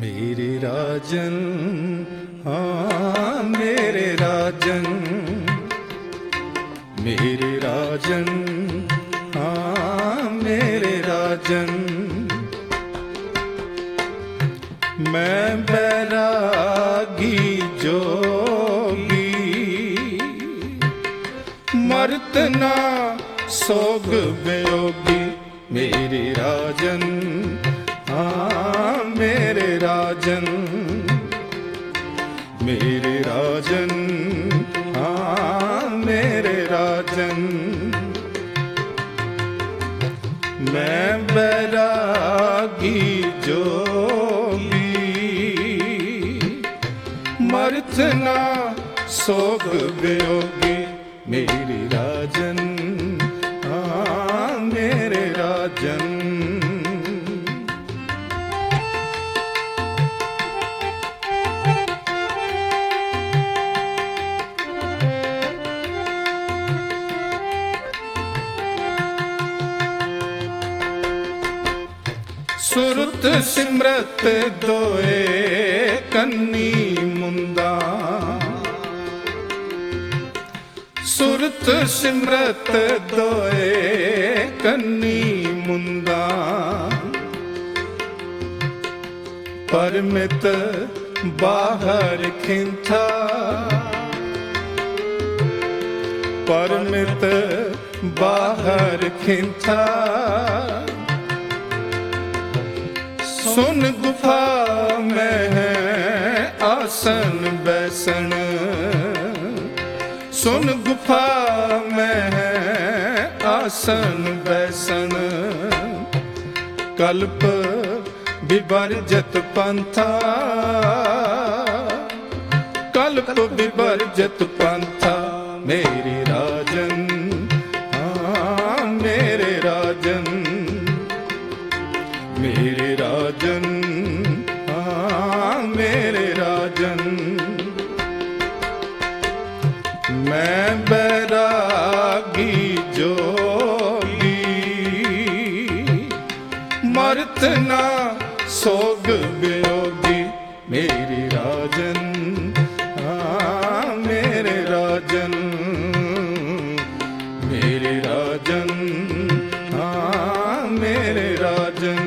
मेरे राजन, हाँ मेरे राजन, मेरे राजन, हाँ मेरे राजन। मैं बैरागी जोगी, मरत ना सोग वियोगी। मेरे राजन, हाँ मेरे राजन, मेरे राजन, हाँ मेरे राजन। मैं बैरागी जोगी, मरत ना सोग वियोगी। मेरे राजन, हाँ मेरे राजन। सुरत सिमरत दोए कन्नी मुंदा, सुरत सिमरत दोए कन्नी मुंदा। परमित बाहर खिंथा, परमित बाहर खिंथा। सुन गुफा में है आसन बैसन, सुन गुफा में है आसन बैसन। कल्प विवर्जत पंथा, कल्प विवर्जत पंथा। मेरे राजन, हाँ मेरे राजन, मेरे राजन, हाँ मेरे राजन। मैं बैरागी जोगी, मरत ना सोग वियोगी। मेरे राजन, हाँ मेरे राजन, मेरे राजन, हाँ मेरे राजन।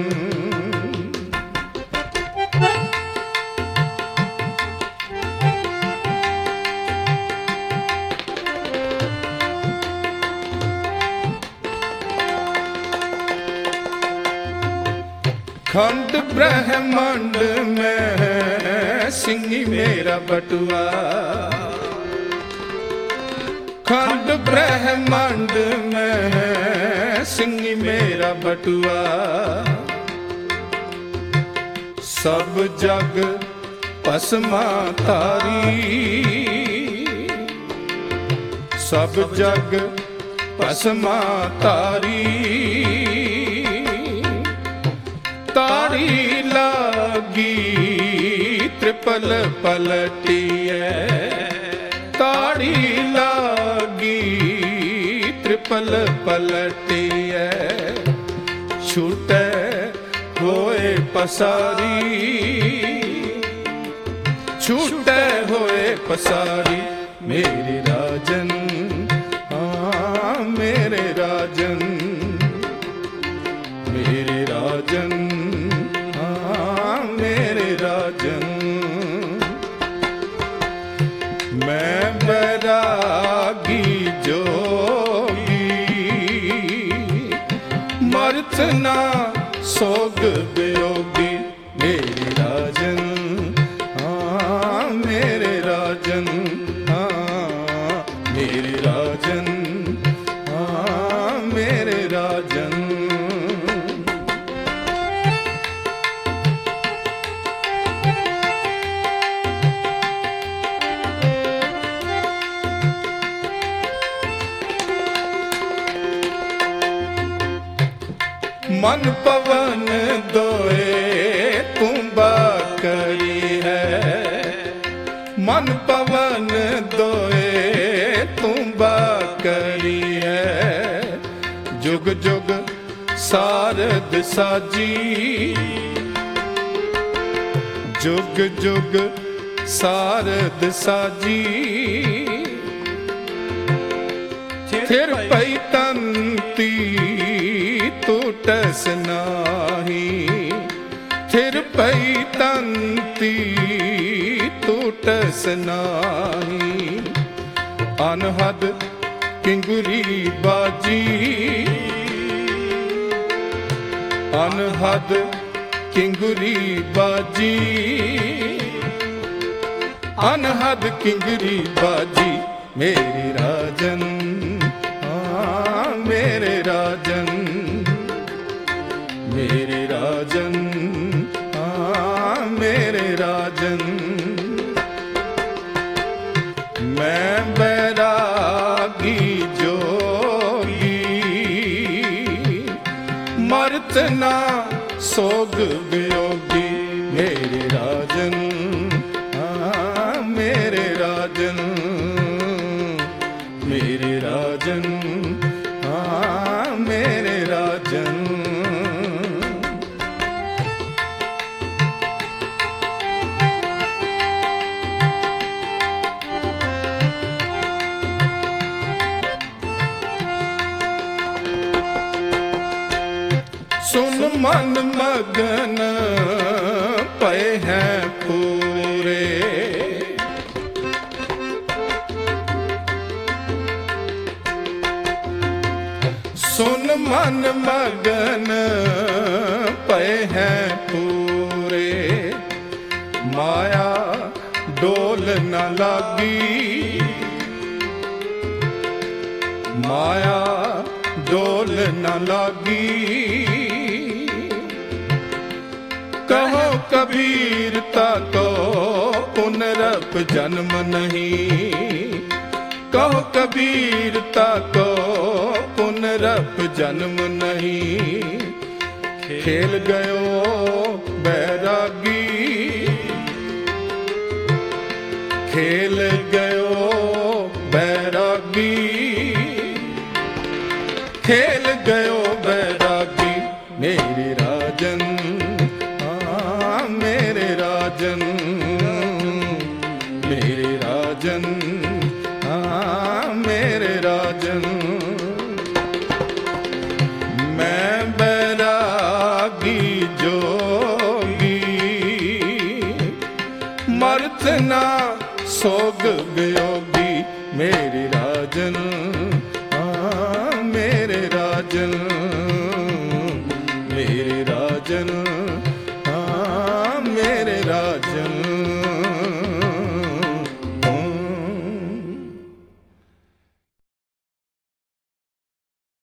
खंड ब्रह्मांड में है सिंही मेरा बटुआ, खंड ब्रह्मांड में है सिंही मेरा बटुआ। सब जग पसमा तारी, सब जग पसमा तारी। तारी लागी त्रिपल पलटिए, तारी लागी त्रिपल पलटिए। छूटे होए पसारी, छूटे होए पसारी। मेरे राजन, हाँ मेरे राजन, मेरे राजन, हाँ मेरे राजन। मैं बैरागी जोगी, मरत ना सोग वियोगी। मेरे राजन, हाँ मेरे राजन, हाँ मेरे राजन, हाँ मेरे राजन। मन पवन दोए तुम्बा करी है, मन पवन दोए तुम्बा करी है। जुग जुग सारद साजी, जुग जुग सारद साजी थिर पई तंती टूटस नाही थिर पई तंती टूटस नाही अनहद किंगुरी बाजी अनहद किंगुरी बाजी अनहद किंगुरी बाजी मेरे राजन मेरे राजन मेरे राजन मेरे राजन मैं बैरागी जोगी मरत ना सोग वियोगी मेरे राजन मेरे राजन मेरे राजन मेरे राजन सुन मन मगन पे हैं पूरे सुन मन मगन पे हैं पूरे माया डोल न लागी माया डोल न लागी कहो कबीर ताको पुनरप जन्म नहीं कहो कबीर ताको पुनरप जन्म नहीं खेल गयो बैरागी खेल गयो बैरागी खेल गयो बैरागी मेरे राजन मेरे राजन मेरे राजन मेरे राजन मैं बैरागी जोगी मरत ना सोग वियोगी मेरे राजन मेरे राजन मेरे राजन मेरे राजन